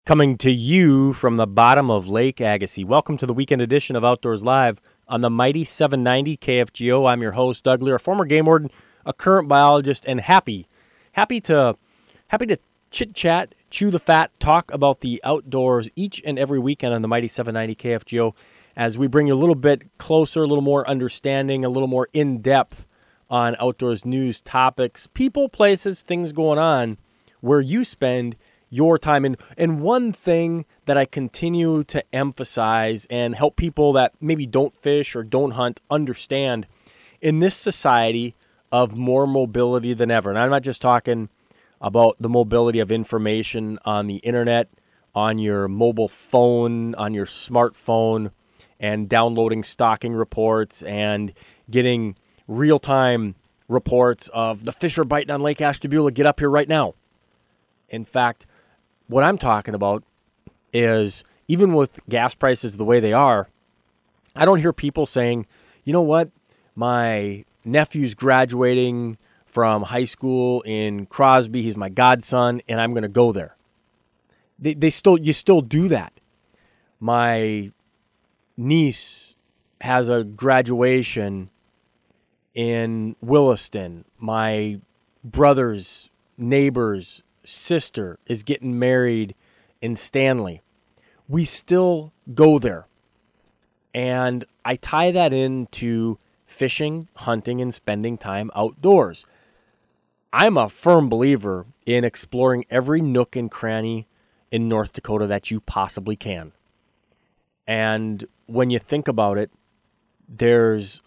Coming to you from the bottom of Lake Agassiz. Welcome to the weekend edition of Outdoors Live on the mighty 790 KFGO. I'm your host, Doug Lear, a former game warden, a current biologist, and happy to chit-chat, chew the fat, talk about the outdoors each and every weekend on the mighty 790 KFGO as we bring you a little bit closer, a little more understanding, a little more in-depth on outdoors news, topics, people, places, things going on where you spend your time. And one thing that I continue to emphasize and help people that maybe don't fish or don't hunt understand in this society of more mobility than ever. And I'm not just talking about the mobility of information on the internet, on your mobile phone, on your smartphone, and downloading stocking reports and getting real-time reports of the fish are biting on Lake Ashtabula. Get up here right now. In fact, what I'm talking about is even with gas prices the way they are, I don't hear people saying, you know what, my nephew's graduating from high school in Crosby, he's my godson, and I'm going to go there. You still do that. My niece has a graduation in Williston. My brother's neighbor's sister is getting married in Stanley. We still go there. And I tie that into fishing, hunting, and spending time outdoors. I'm a firm believer in exploring every nook and cranny in North Dakota that you possibly can. And when you think about it, there's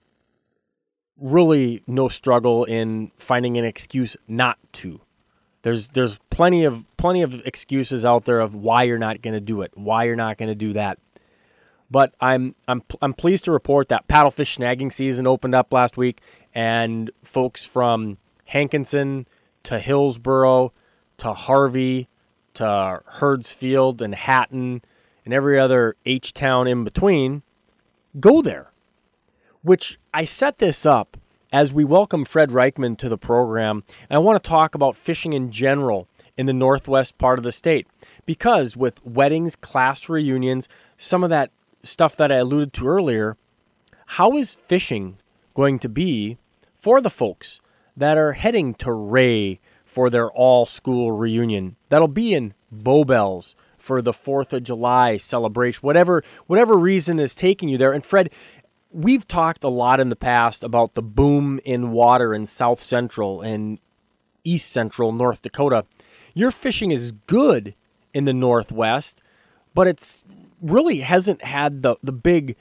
really no struggle in finding an excuse not to. There's plenty of excuses out there of why you're not going to do it, why you're not going to do that. But I'm pleased to report that paddlefish snagging season opened up last week, and folks from Hankinson to Hillsboro to Harvey to Herdsfield and Hatton and every other H-town in between go there. Which I set this up as we welcome Fred Reichman to the program, and I want to talk about fishing in general in the northwest part of the state. Because with weddings, class reunions, some of that stuff that I alluded to earlier, how is fishing going to be for the folks that are heading to Ray for their all-school reunion? That'll be in Bowbells for the 4th of July celebration, whatever reason is taking you there. And Fred, we've talked a lot in the past about the boom in water in South Central and East Central North Dakota. Your fishing is good in the Northwest, but it's really hasn't had the big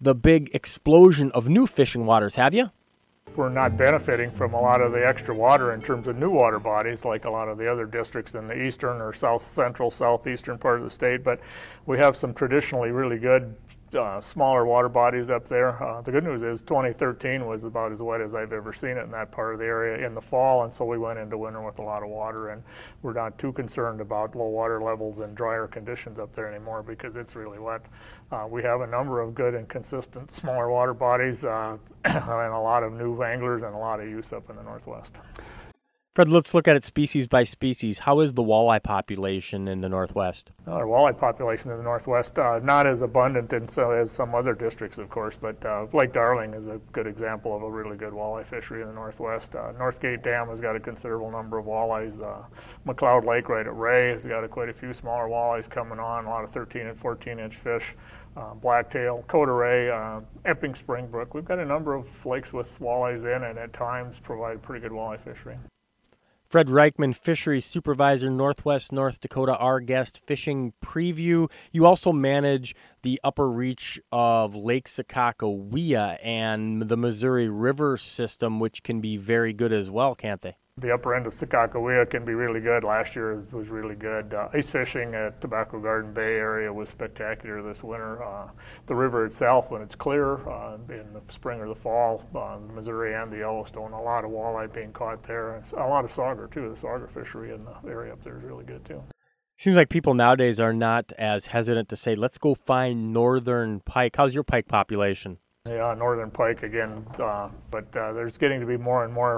explosion of new fishing waters, have you? We're not benefiting from a lot of the extra water in terms of new water bodies like a lot of the other districts in the eastern or south central, southeastern part of the state, but we have some traditionally really good smaller water bodies up there. The good news is 2013 was about as wet as I've ever seen it in that part of the area in the fall, and so we went into winter with a lot of water, and we're not too concerned about low water levels and drier conditions up there anymore because it's really wet. We have a number of good and consistent smaller water bodies and a lot of new anglers and a lot of use up in the Northwest. Fred, let's look at it species by species. How is the walleye population in the Northwest? Well, our walleye population in the Northwest, not as abundant as some other districts, of course, but Lake Darling is a good example of a really good walleye fishery in the Northwest. Northgate Dam has got a considerable number of walleyes. McLeod Lake right at Ray has got quite a few smaller walleyes coming on, a lot of 13 and 14-inch fish. Blacktail, Coda Ray, Epping Springbrook. We've got a number of lakes with walleyes in and at times provide pretty good walleye fishery. Fred Reichman, Fisheries Supervisor, Northwest North Dakota, our guest, Fishing Preview. You also manage the upper reach of Lake Sakakawea and the Missouri River system, which can be very good as well, can't they? The upper end of Sakakawea can be really good. Last year was really good. Ice fishing at Tobacco Garden Bay area was spectacular this winter. The river itself, when it's clear in the spring or the fall, Missouri and the Yellowstone, a lot of walleye being caught there. And a lot of sauger, too. The sauger fishery in the area up there is really good, too. Seems like people nowadays are not as hesitant to say, let's go find northern pike. How's your pike population? Yeah, northern pike again, but there's getting to be more and more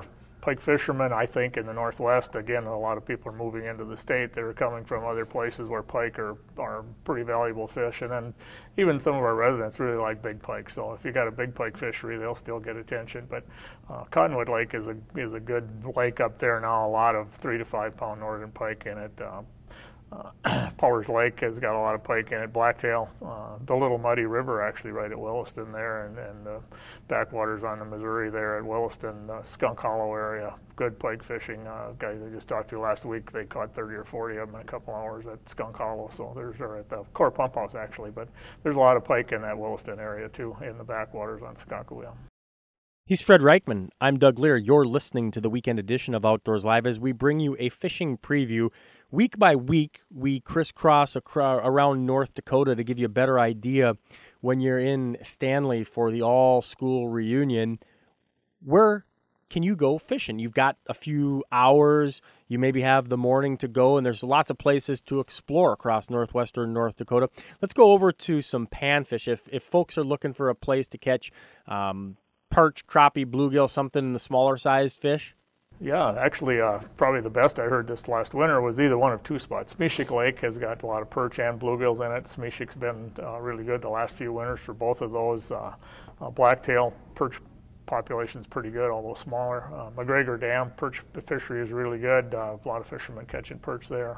Pike fishermen, I think, in the Northwest, again, a lot of people are moving into the state. They're coming from other places where pike are pretty valuable fish. And then even some of our residents really like big pike. So if you got a big pike fishery, they'll still get attention. But Cottonwood Lake is a good lake up there now. A lot of 3 to 5 pound northern pike in it. Powers Lake has got a lot of pike in it. Blacktail, the Little Muddy River actually right at Williston there, and the backwaters on the Missouri there at Williston, Skunk Hollow area. Good pike fishing. Guys I just talked to last week, they caught 30 or 40 of them in a couple hours at Skunk Hollow. So or at the Core Pump House actually, but there's a lot of pike in that Williston area too, in the backwaters on Skakawea. He's Fred Reichman. I'm Doug Lear. You're listening to the weekend edition of Outdoors Live as we bring you a fishing preview. Week by week, we crisscross around North Dakota to give you a better idea when you're in Stanley for the all-school reunion. Where can you go fishing? You've got a few hours. You maybe have the morning to go, and there's lots of places to explore across northwestern North Dakota. Let's go over to some panfish. If folks are looking for a place to catch perch, crappie, bluegill, something in the smaller sized fish? Yeah, actually, probably the best I heard this last winter was either one of two spots. Smeshik Lake has got a lot of perch and bluegills in it. Smeshik's been really good the last few winters for both of those. Blacktail perch population's pretty good, although smaller. McGregor Dam perch fishery is really good. A lot of fishermen catching perch there.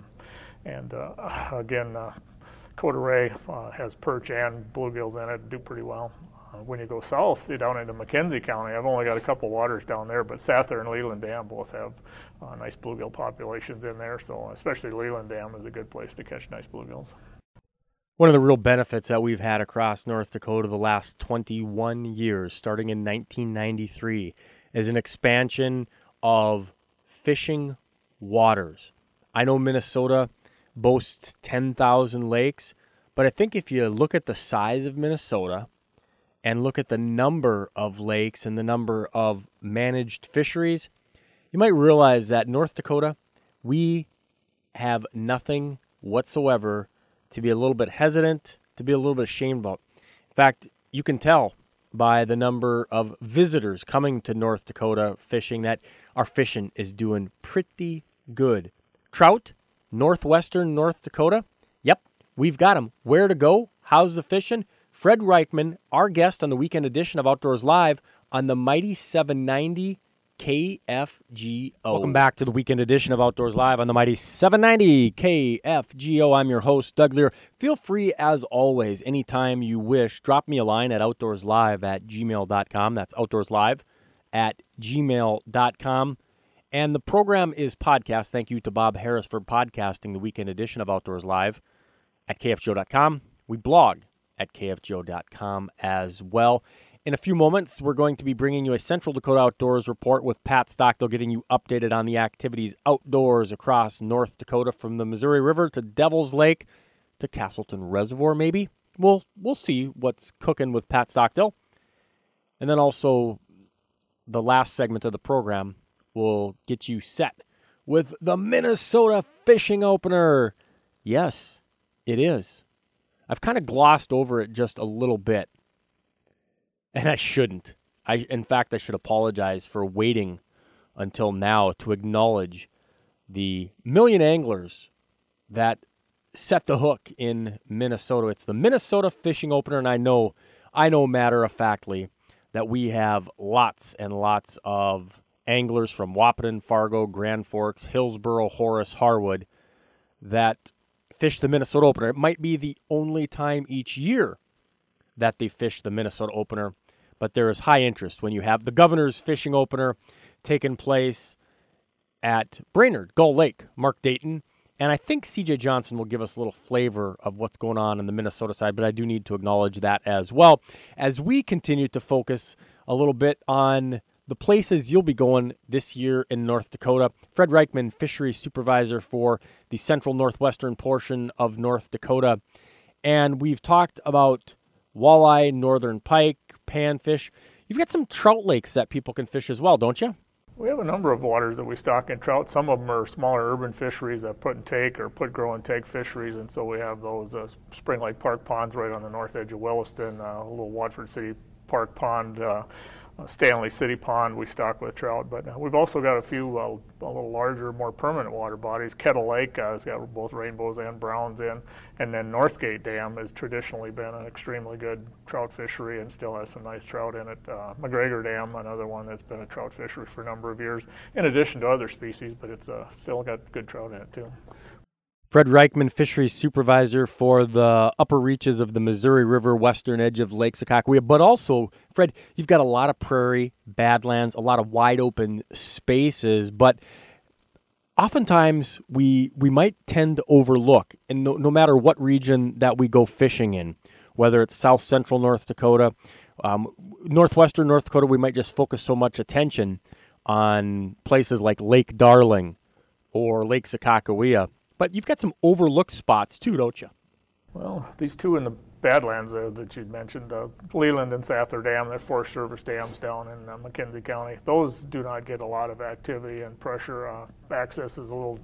Again, Coteray has perch and bluegills in it, do pretty well. When you go south, down into McKenzie County, I've only got a couple waters down there, but Sather and Leland Dam both have nice bluegill populations in there, so especially Leland Dam is a good place to catch nice bluegills. One of the real benefits that we've had across North Dakota the last 21 years, starting in 1993, is an expansion of fishing waters. I know Minnesota boasts 10,000 lakes, but I think if you look at the size of Minnesota and look at the number of lakes and the number of managed fisheries, you might realize that North Dakota, we have nothing whatsoever to be a little bit hesitant, to be a little bit ashamed about. In fact, you can tell by the number of visitors coming to North Dakota fishing that our fishing is doing pretty good. Trout, northwestern North Dakota, yep, we've got them. Where to go? How's the fishing? Fred Reichman, our guest on the weekend edition of Outdoors Live on the Mighty 790 KFGO. Welcome back to the weekend edition of Outdoors Live on the Mighty 790 KFGO. I'm your host, Doug Lear. Feel free, as always, anytime you wish, drop me a line at outdoorslive@gmail.com. That's outdoorslive@gmail.com. And the program is podcast. Thank you to Bob Harris for podcasting the weekend edition of Outdoors Live at KFGO.com. We blog at KFGO.com as well. In a few moments, we're going to be bringing you a Central Dakota Outdoors report with Pat Stockdale, getting you updated on the activities outdoors across North Dakota from the Missouri River to Devil's Lake to Castleton Reservoir, maybe. We'll see what's cooking with Pat Stockdale. And then also, the last segment of the program will get you set with the Minnesota Fishing Opener. Yes, it is. I've kind of glossed over it just a little bit, and I shouldn't. In fact, I should apologize for waiting until now to acknowledge the million anglers that set the hook in Minnesota. It's the Minnesota Fishing Opener, and I know matter-of-factly that we have lots and lots of anglers from Wahpeton, Fargo, Grand Forks, Hillsboro, Horace, Harwood that fish the Minnesota Opener. It might be the only time each year that they fish the Minnesota Opener, but there is high interest when you have the Governor's Fishing Opener taking place at Brainerd, Gull Lake, Mark Dayton, and I think CJ Johnson will give us a little flavor of what's going on the Minnesota side, but I do need to acknowledge that as well as we continue to focus a little bit on the places you'll be going this year in North Dakota. Fred Reichman, fisheries supervisor for the central northwestern portion of North Dakota. And we've talked about walleye, northern pike, panfish. You've got some trout lakes that people can fish as well, don't you? We have a number of waters that we stock in trout. Some of them are smaller urban fisheries that put and take or put, grow, and take fisheries, and so we have those Spring Lake Park ponds right on the north edge of Williston, a little Watford City Park pond, Stanley City Pond we stock with trout, but we've also got a few a little larger, more permanent water bodies. Kettle Lake has got both rainbows and browns in, and then Northgate Dam has traditionally been an extremely good trout fishery and still has some nice trout in it. McGregor Dam, another one that's been a trout fishery for a number of years, in addition to other species, but it's still got good trout in it too. Fred Reichman, Fisheries Supervisor for the upper reaches of the Missouri River, western edge of Lake Sakakawea. But also, Fred, you've got a lot of prairie, badlands, a lot of wide open spaces, but oftentimes we might tend to overlook, and no matter what region that we go fishing in, whether it's south central North Dakota, northwestern North Dakota, we might just focus so much attention on places like Lake Darling or Lake Sakakawea. But you've got some overlooked spots too, don't you? Well, these two in the Badlands that you'd mentioned, Leland and Sather Dam, they're Forest Service dams down in McKenzie County. Those do not get a lot of activity and pressure. Access is a little,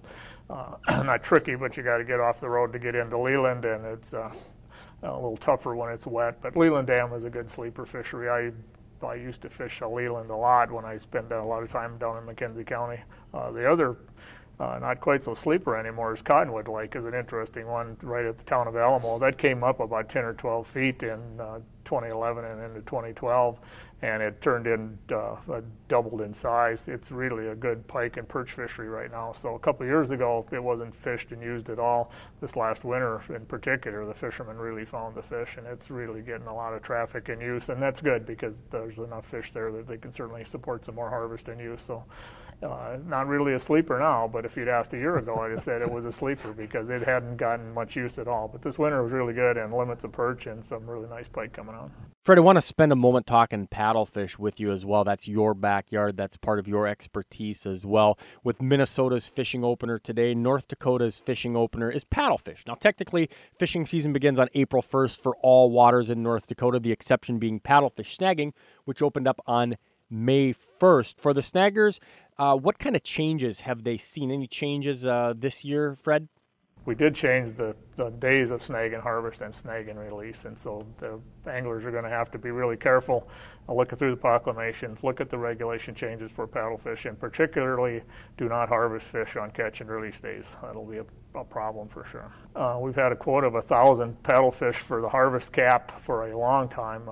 not tricky, but you got to get off the road to get into Leland, and it's a little tougher when it's wet. But Leland Dam is a good sleeper fishery. I used to fish Leland a lot when I spent a lot of time down in McKenzie County. The other not quite so sleeper anymore is Cottonwood Lake is an interesting one right at the town of Alamo. That came up about 10 or 12 feet in 2011 and into 2012, and it turned in doubled in size. It's really a good pike and perch fishery right now. So a couple of years ago, it wasn't fished and used at all. This last winter in particular, the fishermen really found the fish, and it's really getting a lot of traffic and use, and that's good because there's enough fish there that they can certainly support some more harvest and use. So not really a sleeper now, but if you'd asked a year ago, I'd have said it was a sleeper because it hadn't gotten much use at all. But this winter was really good and limits of perch and some really nice pike coming on. Fred, I want to spend a moment talking paddlefish with you as well. That's your backyard. That's part of your expertise as well. With Minnesota's fishing opener today, North Dakota's fishing opener is paddlefish. Now, technically, fishing season begins on April 1st for all waters in North Dakota, the exception being paddlefish snagging, which opened up on May 1st. For the snaggers, what kind of changes have they seen? Any changes this year, Fred? We did change the days of snag and harvest and snag and release, and so the anglers are going to have to be really careful. Look through the proclamation, look at the regulation changes for paddlefish, and particularly do not harvest fish on catch and release days. That'll be a problem for sure. We've had a quota of 1,000 paddlefish for the harvest cap for a long time.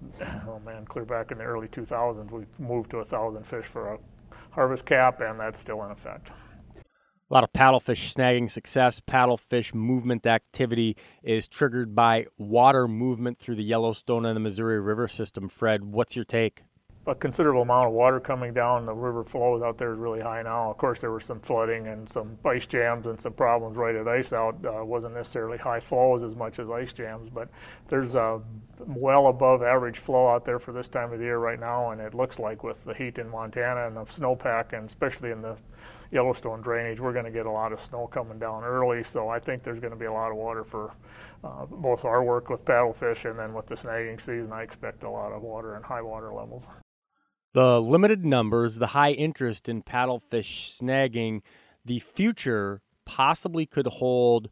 Clear back in the early 2000s, we moved to 1,000 fish for a harvest cap, and that's still in effect. A lot of paddlefish snagging success. Paddlefish movement activity is triggered by water movement through the Yellowstone and the Missouri River system. Fred, what's your take? A considerable amount of water coming down. The river flow out there is really high now. Of course, there was some flooding and some ice jams and some problems right at ice out. Wasn't necessarily high flows as much as ice jams, but there's a well above average flow out there for this time of the year right now, and it looks like with the heat in Montana and the snowpack, and especially in the Yellowstone drainage, we're going to get a lot of snow coming down early, so I think there's going to be a lot of water for both our work with paddlefish and then with the snagging season. I expect a lot of water and high water levels. The limited numbers, the high interest in paddlefish snagging, the future possibly could hold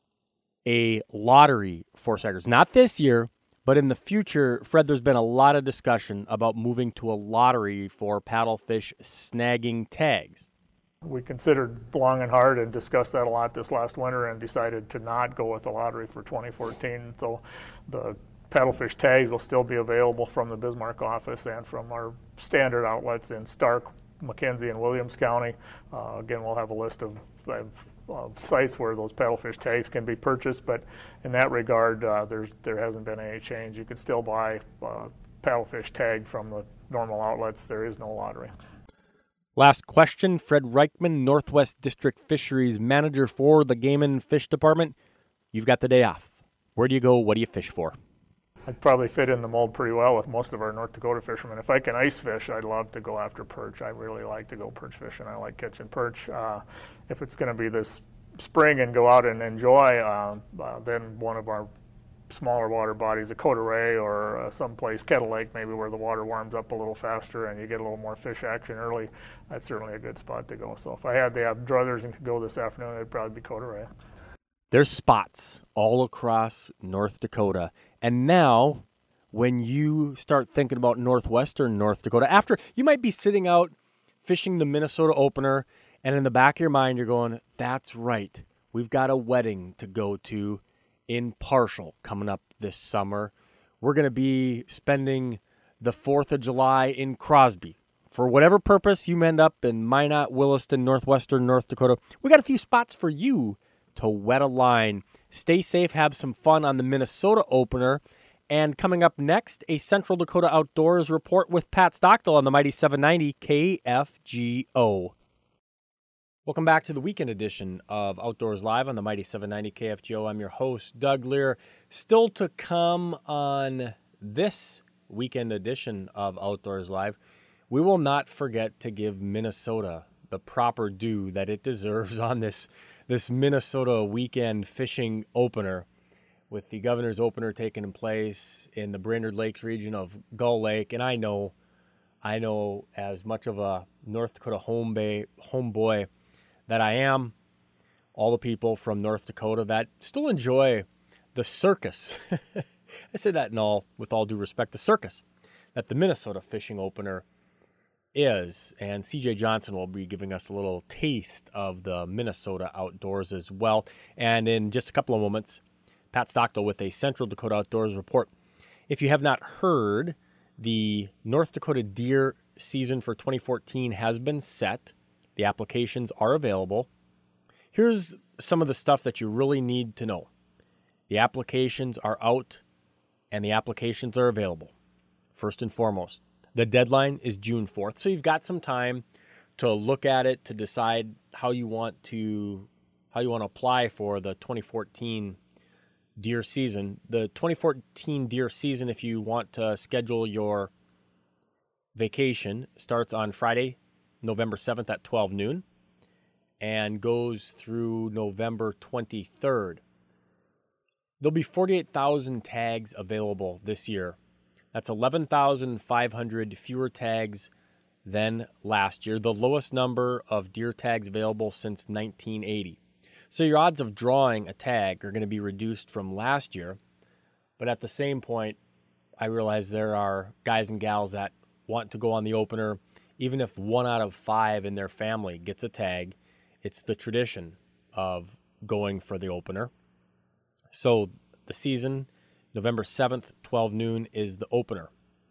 a lottery for snaggers. Not this year, but in the future. Fred, there's been a lot of discussion about moving to a lottery for paddlefish snagging tags. We considered long and hard and discussed that a lot this last winter and decided to not go with the lottery for 2014. So the paddlefish tags will still be available from the Bismarck office and from our standard outlets in Stark, McKenzie, and Williams County. Again, we'll have a list of sites where those paddlefish tags can be purchased, but in that regard, there hasn't been any change. You can still buy paddlefish tag from the normal outlets. There is no lottery. Last question, Fred Reichman, Northwest District Fisheries Manager for the Game and Fish Department. You've got the day off. Where do you go? What do you fish for? I'd probably fit in the mold pretty well with most of our North Dakota fishermen. If I can ice fish, I'd love to go after perch. I really like to go perch fishing. I like catching perch. If it's going to be this spring and go out and enjoy, then one of our smaller water bodies, a Coteray or someplace, Kettle Lake maybe, where the water warms up a little faster and you get a little more fish action early, that's certainly a good spot to go. So if I had to have druthers and could go this afternoon, it'd probably be Coteray. There's spots all across North Dakota. And now when you start thinking about northwestern North Dakota. After you might be sitting out fishing the Minnesota opener, and in the back of your mind you're going, that's right, we've got a wedding to go to in Parshall coming up this summer. We're going to be spending the 4th of July in Crosby. For whatever purpose you end up in Minot, Williston, northwestern North Dakota, we got a few spots for you to wet a line. Stay safe, have some fun on the Minnesota opener. And coming up next, a Central Dakota Outdoors report with Pat Stockdale on the Mighty 790 KFGO. Welcome back to the weekend edition of Outdoors Live on the Mighty 790 KFGO. I'm your host, Doug Lear. Still to come on this weekend edition of Outdoors Live, we will not forget to give Minnesota the proper due that it deserves on this Minnesota weekend fishing opener, with the Governor's opener taking place in the Brainerd Lakes region of Gull Lake. And I know as much of a North Dakota homeboy that I am, all the people from North Dakota that still enjoy the circus. I say that with all due respect, the circus that the Minnesota fishing opener is. And CJ Johnson will be giving us a little taste of the Minnesota outdoors as well. And in just a couple of moments, Pat Stockdale with a Central Dakota Outdoors report. If you have not heard, the North Dakota deer season for 2014 has been set. The applications are available. Here's some of the stuff that you really need to know. The applications are out and the applications are available. First and foremost, the deadline is June 4th, so you've got some time to look at it, to decide how you want to apply for the 2014 deer season. The 2014 deer season, if you want to schedule your vacation, starts on Friday, November 7th at 12 noon and goes through November 23rd. There'll be 48,000 tags available this year. That's 11,500 fewer tags than last year, the lowest number of deer tags available since 1980. So your odds of drawing a tag are going to be reduced from last year. But at the same point, I realize there are guys and gals that want to go on the opener. Even if 1 out of 5 in their family gets a tag, it's the tradition of going for the opener. So the season, November 7th, 12 noon, is the opener.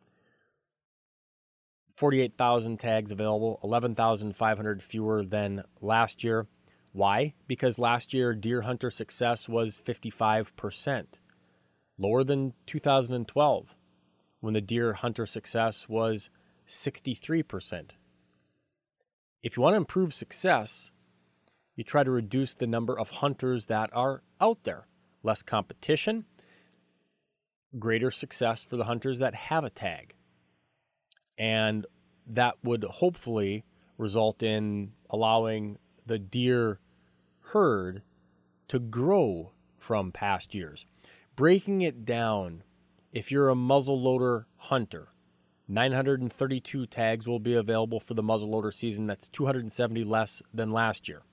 48,000 tags available, 11,500 fewer than last year. Why? Because last year deer hunter success was 55%, lower than 2012, when the deer hunter success was 63%. If you want to improve success, you try to reduce the number of hunters that are out there. Less competition, greater success for the hunters that have a tag. And that would hopefully result in allowing the deer herd to grow from past years. Breaking it down, if you're a muzzleloader hunter, 932 tags will be available for the muzzleloader season. That's 270 less than last year.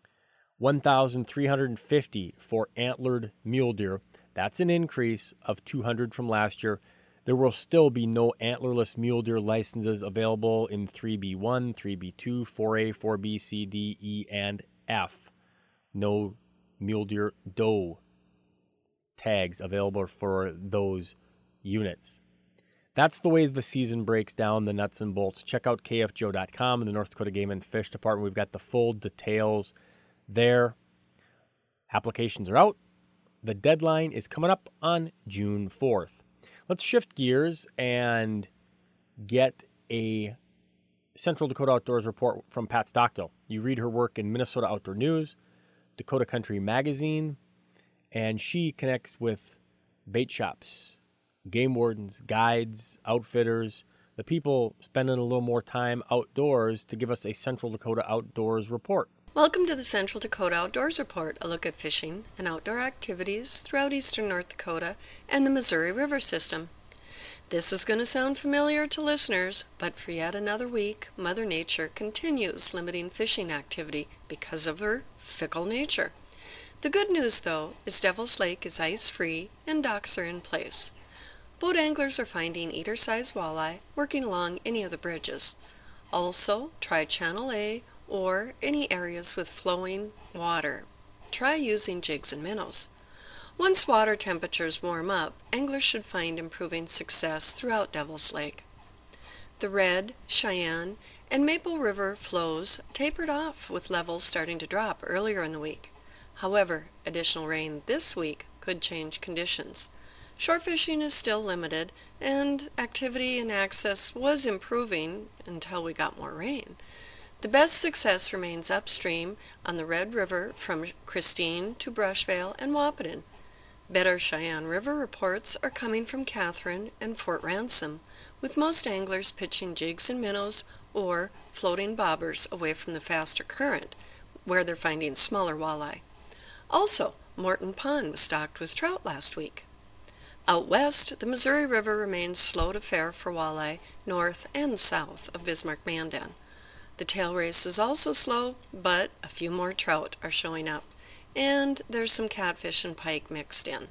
1,350 for antlered mule deer. That's an increase of 200 from last year. There will still be no antlerless mule deer licenses available in 3B1, 3B2, 4A, 4B, C, D, E, and F. No mule deer doe tags available for those units. That's the way the season breaks down, the nuts and bolts. Check out KFGO.com in the North Dakota Game and Fish Department. We've got the full details there. Applications are out. The deadline is coming up on June 4th. Let's shift gears and get a Central Dakota Outdoors report from Pat Stockdale. You read her work in Minnesota Outdoor News, Dakota Country Magazine, and she connects with bait shops, game wardens, guides, outfitters, the people spending a little more time outdoors to give us a Central Dakota Outdoors report. Welcome to the Central Dakota Outdoors Report, a look at fishing and outdoor activities throughout eastern North Dakota and the Missouri River system. This is going to sound familiar to listeners, but for yet another week, Mother Nature continues limiting fishing activity because of her fickle nature. The good news, though, is Devil's Lake is ice-free and docks are in place. Boat anglers are finding eater-sized walleye working along any of the bridges. Also, try Channel A or any areas with flowing water. Try using jigs and minnows. Once water temperatures warm up, anglers should find improving success throughout Devil's Lake. The Red, Cheyenne, and Maple River flows tapered off with levels starting to drop earlier in the week. However, additional rain this week could change conditions. Short fishing is still limited, and activity and access was improving until we got more rain. The best success remains upstream on the Red River from Christine to Brushvale and Wahpeton. Better Cheyenne River reports are coming from Catherine and Fort Ransom, with most anglers pitching jigs and minnows or floating bobbers away from the faster current, where they're finding smaller walleye. Also, Morton Pond was stocked with trout last week. Out west, the Missouri River remains slow to fare for walleye north and south of Bismarck-Mandan. The tail race is also slow, but a few more trout are showing up, and there's some catfish and pike mixed in.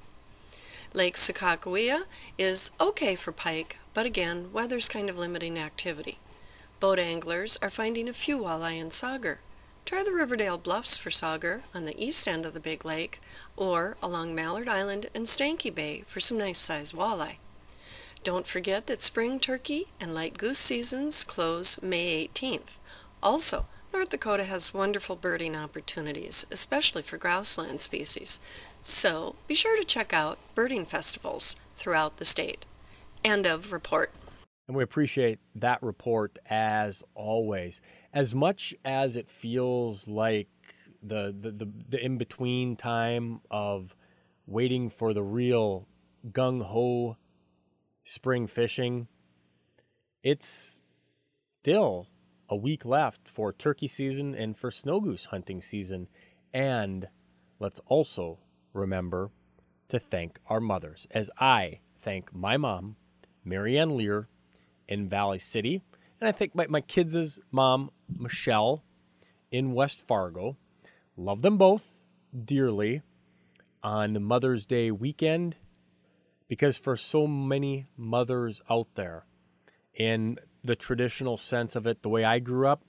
Lake Sakakawea is okay for pike, but again, weather's kind of limiting activity. Boat anglers are finding a few walleye in Sauger. Try the Riverdale Bluffs for Sauger on the east end of the Big Lake, or along Mallard Island and Stanky Bay for some nice-sized walleye. Don't forget that spring turkey and light goose seasons close May 18th. Also, North Dakota has wonderful birding opportunities, especially for grouseland species. So be sure to check out birding festivals throughout the state. End of report. And we appreciate that report as always. As much as it feels like the in-between time of waiting for the real gung-ho spring fishing, it's still a week left for turkey season and for snow goose hunting season. And let's also remember to thank our mothers, as I thank my mom, Marianne Lear, in Valley City, and I think my kids' mom, Michelle, in West Fargo. Love them both dearly on Mother's Day weekend, because for so many mothers out there, in the traditional sense of it, the way I grew up,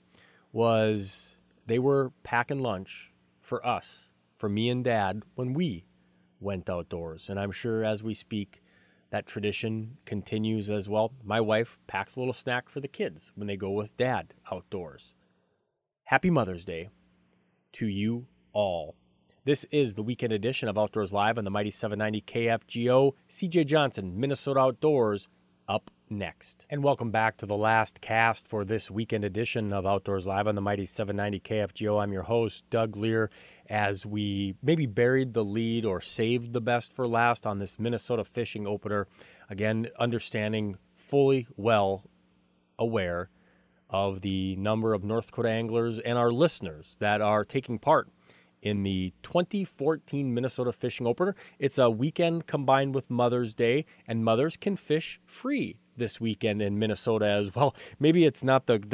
was they were packing lunch for us, for me and Dad, when we went outdoors. And I'm sure as we speak, that tradition continues as well. My wife packs a little snack for the kids when they go with Dad outdoors. Happy Mother's Day to you all. This is the weekend edition of Outdoors Live on the Mighty 790 KFGO. CJ Johnson, Minnesota Outdoors, up next. And welcome back to the last cast for this weekend edition of Outdoors Live on the Mighty 790 KFGO. I'm your host, Doug Lear, as we maybe buried the lead or saved the best for last on this Minnesota fishing opener. Again, understanding fully well aware of the number of North Dakota anglers and our listeners that are taking part in the 2014 Minnesota fishing opener. It's a weekend combined with Mother's Day, and mothers can fish free this weekend in Minnesota as well. Maybe it's not the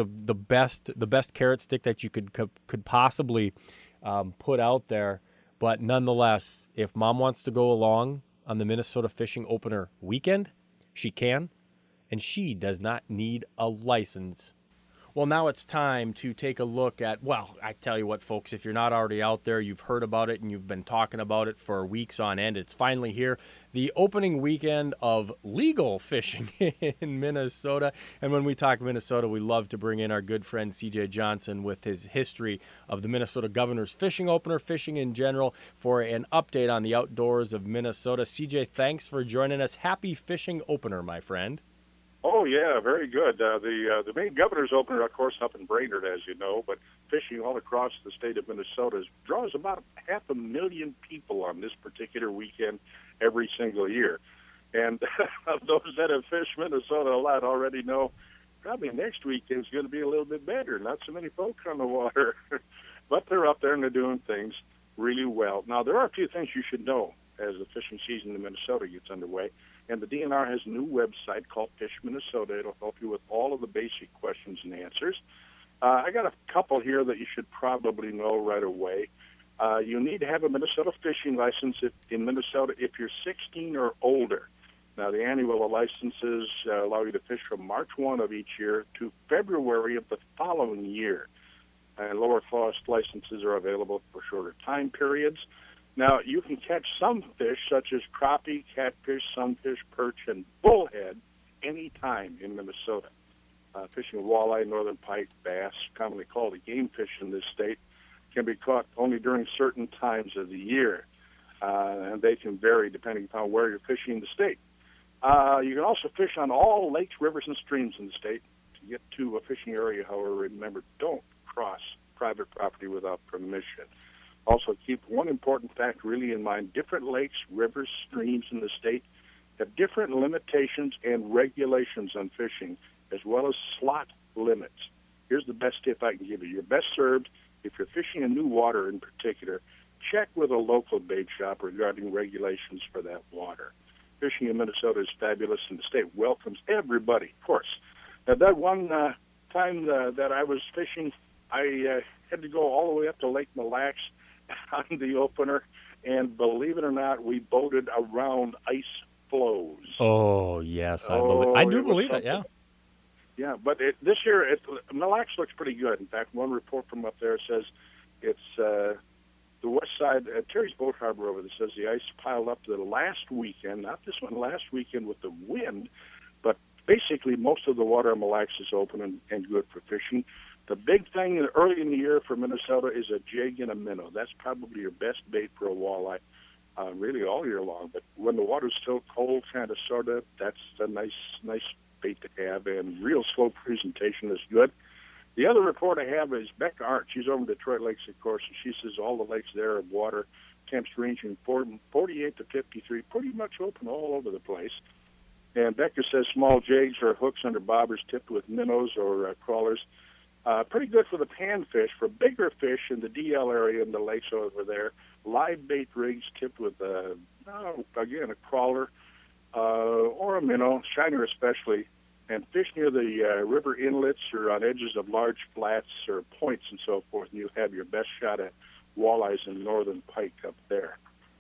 best carrot stick that you could possibly put out there, but nonetheless, if mom wants to go along on the Minnesota fishing opener weekend, she can, and she does not need a license. Well, now it's time to take a look at, well, I tell you what, folks, if you're not already out there, you've heard about it and you've been talking about it for weeks on end. It's finally here, the opening weekend of legal fishing in Minnesota. And when we talk Minnesota, we love to bring in our good friend CJ Johnson with his history of the Minnesota Governor's Fishing Opener, fishing in general, for an update on the outdoors of Minnesota. CJ, thanks for joining us. Happy fishing opener, my friend. Oh, yeah, very good. The main governor's opener, of course, up in Brainerd, as you know, but fishing all across the state of Minnesota draws about 500,000 people on this particular weekend every single year. And of those that have fished Minnesota a lot already know probably next weekend is going to be a little bit better. Not so many folks on the water, but they're up there and they're doing things really well. Now, there are a few things you should know as the fishing season in Minnesota gets underway. And the DNR has a new website called Fish Minnesota. It'll help you with all of the basic questions and answers. I got a couple here that you should probably know right away. You need to have a Minnesota fishing license in Minnesota if you're 16 or older. Now, the annual licenses allow you to fish from March 1 of each year to February of the following year. And lower cost licenses are available for shorter time periods. Now, you can catch some fish, such as crappie, catfish, sunfish, perch, and bullhead, anytime in Minnesota. Fishing walleye, northern pike, bass, commonly called a game fish in this state, can be caught only during certain times of the year. And they can vary depending upon where you're fishing in the state. You can also fish on all lakes, rivers, and streams in the state. To get to a fishing area, however, remember, don't cross private property without permission. Also, keep one important fact really in mind. Different lakes, rivers, streams in the state have different limitations and regulations on fishing, as well as slot limits. Here's the best tip I can give you. You're best served, if you're fishing in new water in particular, check with a local bait shop regarding regulations for that water. Fishing in Minnesota is fabulous, and the state welcomes everybody, of course. Now, that one time that I was fishing, I had to go all the way up to Lake Mille Lacs on the opener, and believe it or not, we boated around ice flows. Oh, yes, I do believe it, yeah. Yeah, but this year, Mille Lacs looks pretty good. In fact, one report from up there says it's the west side, Terry's Boat Harbor over there, says the ice piled up the last weekend, not this one, last weekend with the wind, but basically most of the water in Mille Lacs is open and good for fishing. The big thing early in the year for Minnesota is a jig and a minnow. That's probably your best bait for a walleye, really all year long. But when the water's still cold, kind of, sort of, that's a nice bait to have, and real slow presentation is good. The other report I have is Becca Arndt. She's over in Detroit Lakes, of course, and she says all the lakes there have water temps ranging from 48 to 53, pretty much open all over the place. And Becca says small jigs or hooks under bobbers tipped with minnows or crawlers, pretty good for the panfish. For bigger fish in the DL area in the lakes over there, live bait rigs tipped with, again, a crawler or a minnow, shiner especially, and fish near the river inlets or on edges of large flats or points and so forth, and you have your best shot at walleyes and northern pike up there.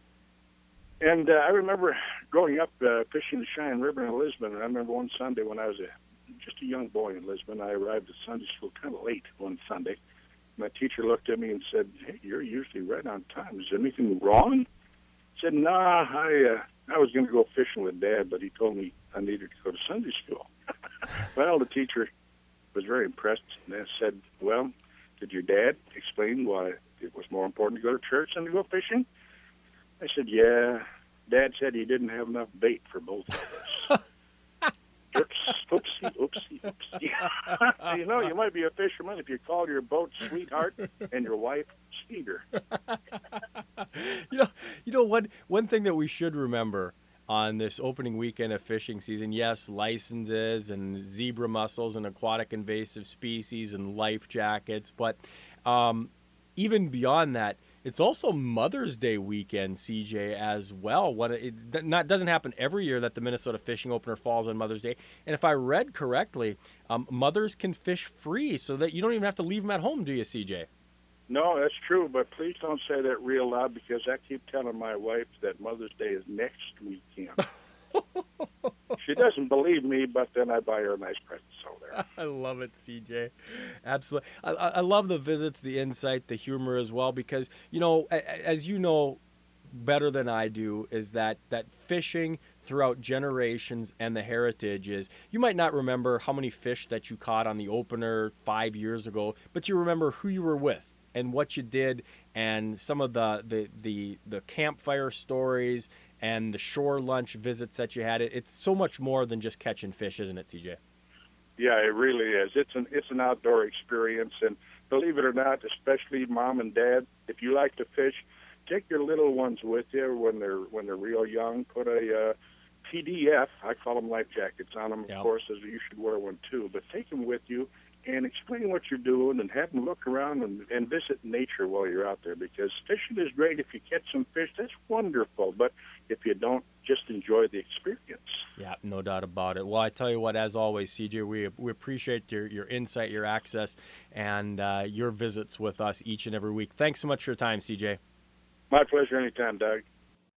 And I remember growing up fishing the Cheyenne River in Lisbon, and I remember one Sunday when I was just a young boy in Lisbon, I arrived at Sunday school kind of late one Sunday. My teacher looked at me and said, "Hey, you're usually right on time. Is there anything wrong?" I said, "Nah, I was going to go fishing with Dad, but he told me I needed to go to Sunday school." Well, the teacher was very impressed and said, "Well, did your dad explain why it was more important to go to church than to go fishing?" I said, "Yeah, Dad said he didn't have enough bait for both of us." Oopsie. You know, you might be a fisherman if you call your boat Sweetheart and your wife Skeeter. You know, one thing that we should remember on this opening weekend of fishing season, yes, licenses and zebra mussels and aquatic invasive species and life jackets, but even beyond that, it's also Mother's Day weekend, CJ, as well. It doesn't happen every year that the Minnesota Fishing Opener falls on Mother's Day. And if I read correctly, mothers can fish free so that you don't even have to leave them at home, do you, CJ? No, that's true, but please don't say that real loud because I keep telling my wife that Mother's Day is next weekend. She doesn't believe me, but then I buy her a nice present. So there. I love it, CJ. Absolutely. I love the visits, the insight, the humor as well, because, you know, as you know better than I do, is that fishing throughout generations and the heritage is, you might not remember how many fish that you caught on the opener 5 years ago, but you remember who you were with and what you did and some of the campfire stories and the shore lunch visits that you had. It's so much more than just catching fish, isn't it, CJ? Yeah, it really is. It's an outdoor experience, and believe it or not, especially Mom and Dad, if you like to fish, take your little ones with you when they're real young. Put a PDF, I call them life jackets, on them, of course, as you should wear one too. But take them with you and explain what you're doing and have them look around and visit nature while you're out there, because fishing is great. If you catch some fish, that's wonderful. But if you don't, just enjoy the experience. Yeah, no doubt about it. Well, I tell you what, as always, CJ, we appreciate your insight, your access, and your visits with us each and every week. Thanks so much for your time, CJ. My pleasure anytime, Doug.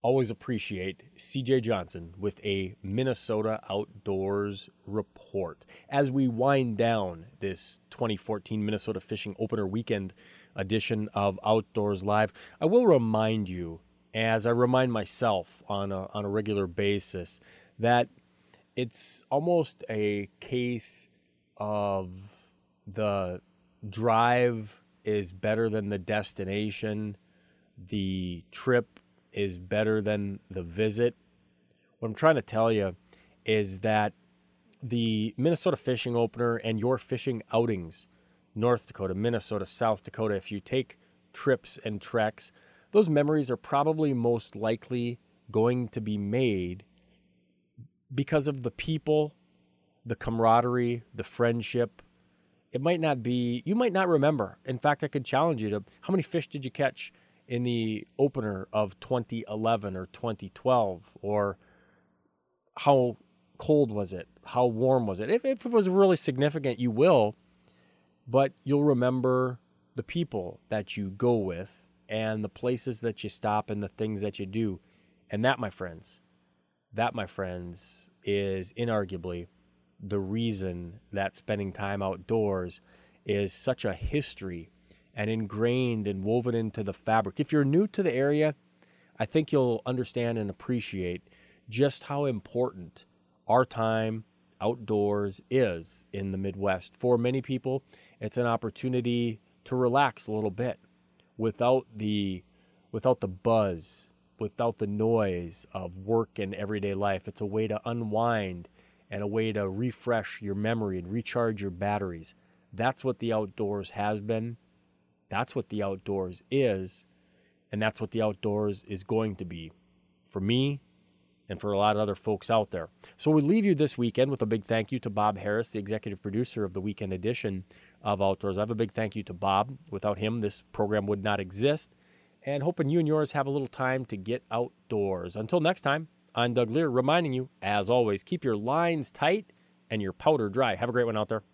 always appreciate CJ Johnson with a Minnesota Outdoors report. As we wind down this 2014 Minnesota Fishing Opener Weekend edition of Outdoors Live, I will remind you, as I remind myself on a regular basis, that it's almost a case of the drive is better than the destination, the trip is better than the visit. What I'm trying to tell you is that the Minnesota Fishing Opener and your fishing outings, North Dakota, Minnesota, South Dakota, if you take trips and treks, those memories are probably most likely going to be made because of the people, the camaraderie, the friendship. It might not be, you might not remember. In fact, I could challenge you to, how many fish did you catch in the opener of 2011 or 2012? Or how cold was it? How warm was it? If it was really significant, you will, but you'll remember the people that you go with and the places that you stop and the things that you do. And that, my friends, is inarguably the reason that spending time outdoors is such a history and ingrained and woven into the fabric. If you're new to the area, I think you'll understand and appreciate just how important our time outdoors is in the Midwest. For many people, it's an opportunity to relax a little bit without the buzz, without the noise of work and everyday life. It's a way to unwind and a way to refresh your memory and recharge your batteries. That's what the outdoors has been. That's what the outdoors is. And that's what the outdoors is going to be for me and for a lot of other folks out there. So we leave you this weekend with a big thank you to Bob Harris, the executive producer of the weekend edition of Outdoors. I have a big thank you to Bob. Without him, this program would not exist. And hoping you and yours have a little time to get outdoors. Until next time, I'm Doug Lear, reminding you, as always, keep your lines tight and your powder dry. Have a great one out there.